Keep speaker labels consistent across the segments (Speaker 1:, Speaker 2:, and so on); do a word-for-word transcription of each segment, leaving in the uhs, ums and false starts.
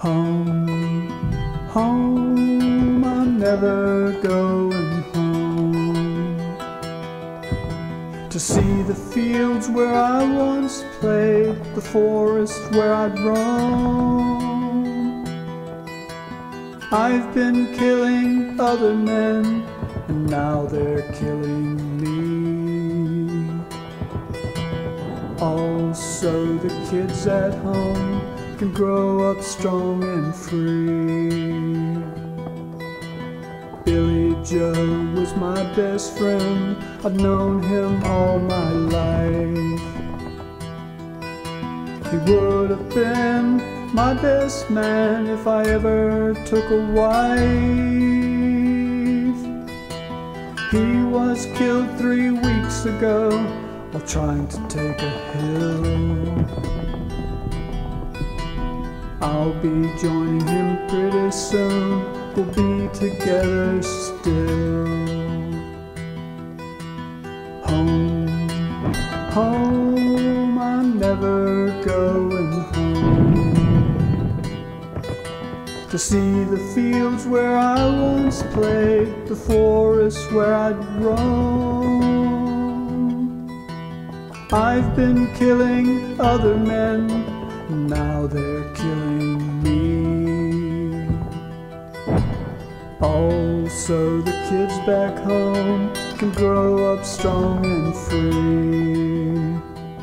Speaker 1: Home, home, I'm never going home. To see the fields where I once played, the forest where I'd roam. I've been killing other men, and now they're killing me. Also the kids at home can grow up strong and free. Billy Joe was my best friend, I've known him all my life. He would have been my best man if I ever took a wife. He was killed three weeks ago while trying to take a hill. I'll be joining him pretty soon, we'll be together still. Home, home, I'm never going home. To see the fields where I once played, the forest where I'd roam. I've been killing other men, now they're killing me. Also the kids back home can grow up strong and free.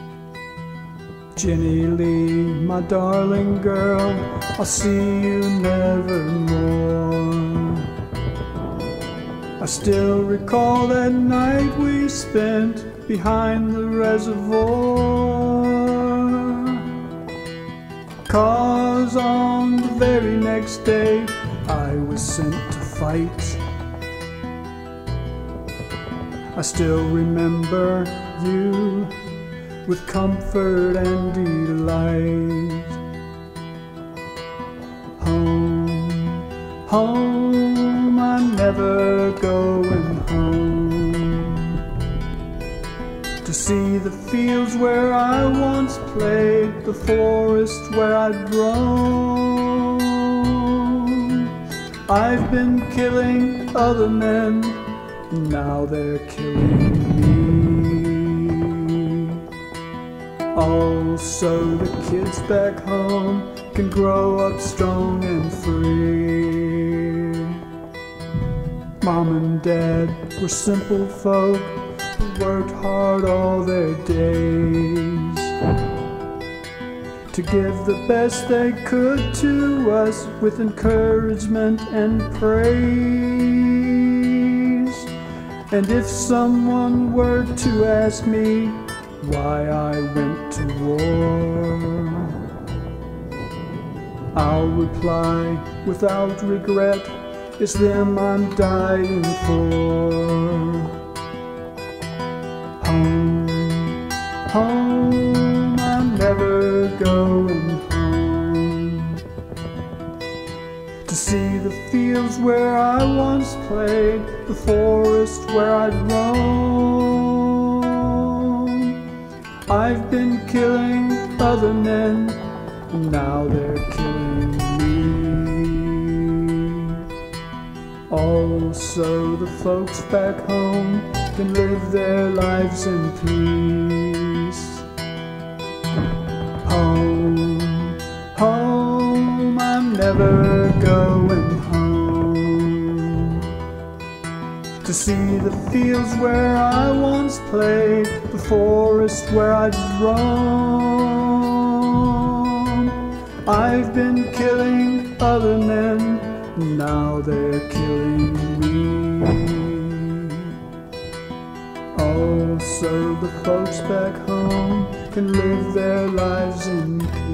Speaker 1: Jenny Lee, my darling girl, I'll see you nevermore. I still recall that night we spent behind the reservoir, 'cause on the very next day I was sent to fight. I still remember you with comfort and delight. Home, home, I'm never going home. To see the fields where I once played, the forest where I'd roam. I've been killing other men, now they're killing me. Also the kids back home can grow up strong and free. Mom and Dad were simple folk who worked hard all their days to give the best they could to us with encouragement and praise. And if someone were to ask me why I went to war, I'll reply without regret, it's them I'm dying for. Home, home, I'm never going home. To see the fields where I once played, the forest where I'd roam. I've been killing other men, and now they're killing me. Also the folks back home can live their lives in peace. Home, home, I'm never going home. To see the fields where I once played, the forest where I'd roam. I've been killing other men, now they're killing me. Also the folks back home can live their lives in peace.